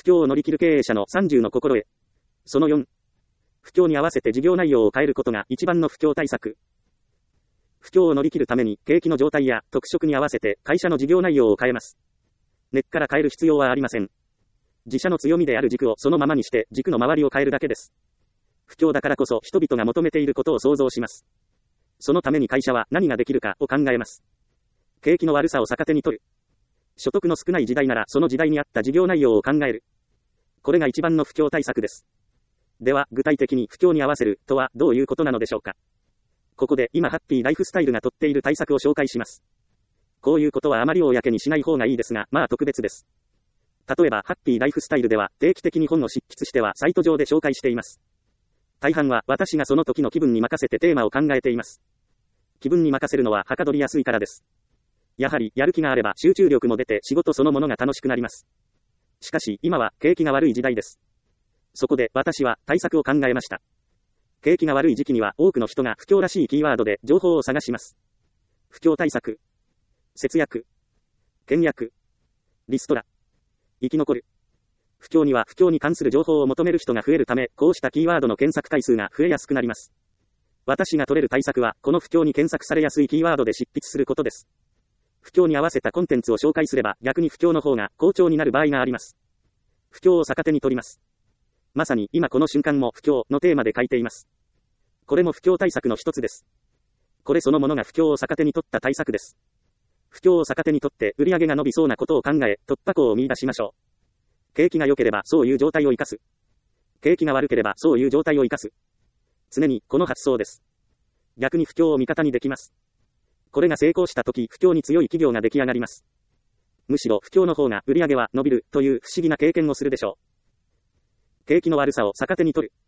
況を乗り切る経営者の30の心得。その4。不況に合わせて事業内容を変えることが一番の不況対策。不況を乗り切るために景気の状態や特色に合わせて会社の事業内容を変えます。根っから変える必要はありません。自社の強みである軸をそのままにして軸の周りを変えるだけです。不況だからこそ人々が求めていることを想像します。そのために会社は何ができるかを考えます。景気の悪さを逆手に取る。所得の少ない時代ならその時代に合った事業内容を考える。これが一番の不況対策です。では、具体的に不況に合わせるとはどういうことなのでしょうか。ここで今ハッピーライフスタイルがとっている対策を紹介します。こういうことはあまり公にしない方がいいですが、まあ特別です。例えば、ハッピーライフスタイルでは定期的に本を執筆してはサイト上で紹介しています。大半は私がその時の気分に任せてテーマを考えています。気分に任せるのははかどりやすいからです。やはりやる気があれば集中力も出て仕事そのものが楽しくなります。しかし今は景気が悪い時代です。そこで私は対策を考えました。景気が悪い時期には多くの人が不況らしいキーワードで情報を探します。不況対策、節約、倹約、リストラ、生き残る。不況には不況に関する情報を求める人が増えるため、こうしたキーワードの検索回数が増えやすくなります。私が取れる対策は、この不況に検索されやすいキーワードで執筆することです。不況に合わせたコンテンツを紹介すれば、逆に不況の方が好調になる場合があります。不況を逆手に取ります。まさに今この瞬間も不況のテーマで書いています。これも不況対策の一つです。これそのものが不況を逆手に取った対策です。不況を逆手に取って売上が伸びそうなことを考え、突破口を見出しましょう。景気が良ければそういう状態を生かす。景気が悪ければそういう状態を生かす。常にこの発想です。逆に不況を味方にできます。これが成功したとき不況に強い企業が出来上がります。むしろ不況の方が売上は伸びるという不思議な経験をするでしょう。景気の悪さを逆手に取る。